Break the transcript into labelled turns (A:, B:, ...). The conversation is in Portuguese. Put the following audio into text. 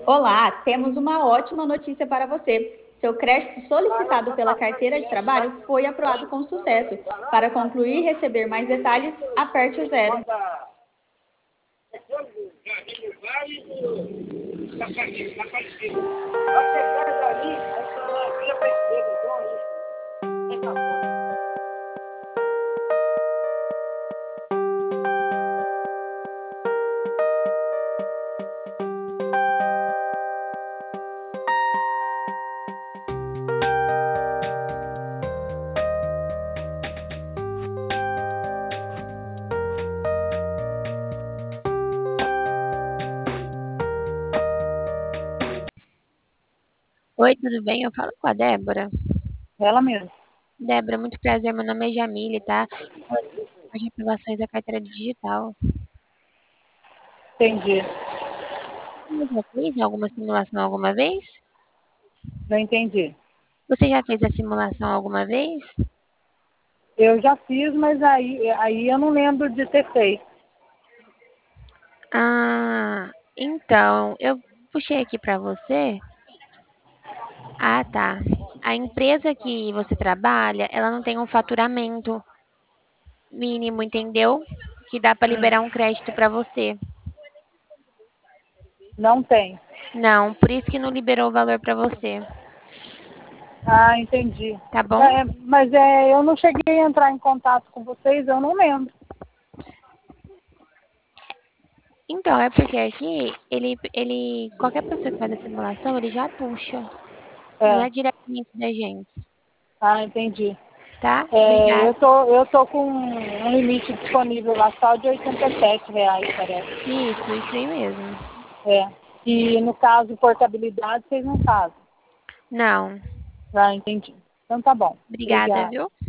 A: Olá, temos uma ótima notícia para você. Seu crédito solicitado pela carteira de trabalho foi aprovado com sucesso. Para concluir e receber mais detalhes, aperte o zero.
B: Oi, tudo bem? Eu falo com a Débora.
C: Ela mesma.
B: Débora, muito prazer. Meu nome é Jamile, tá? As revelações da carteira digital.
C: Entendi.
B: Você já fez alguma simulação alguma vez?
C: Não entendi.
B: Você já fez a simulação alguma vez?
C: Eu já fiz, mas aí eu não lembro de ter feito.
B: Então, eu puxei aqui para você. Ah, tá. A empresa que você trabalha, ela não tem um faturamento mínimo, entendeu? Que dá para liberar um crédito para você.
C: Não tem.
B: Não, por isso que não liberou o valor para você,
C: Ah, entendi.
B: tá bom?
C: Mas eu não cheguei a entrar em contato com vocês, eu não lembro.
B: Então, é porque aqui, qualquer pessoa que faz a simulação, ele já puxa. Não
C: É.
B: é diretamente da gente,
C: Ah, entendi.
B: tá?
C: É,
B: Obrigada.
C: eu tô com um limite disponível lá só de R$ 87, parece.
B: Isso aí mesmo.
C: É. E no caso, portabilidade, vocês não fazem.
B: Não.
C: Ah, entendi. Então tá bom.
B: Obrigada,
C: Obrigada.
B: viu?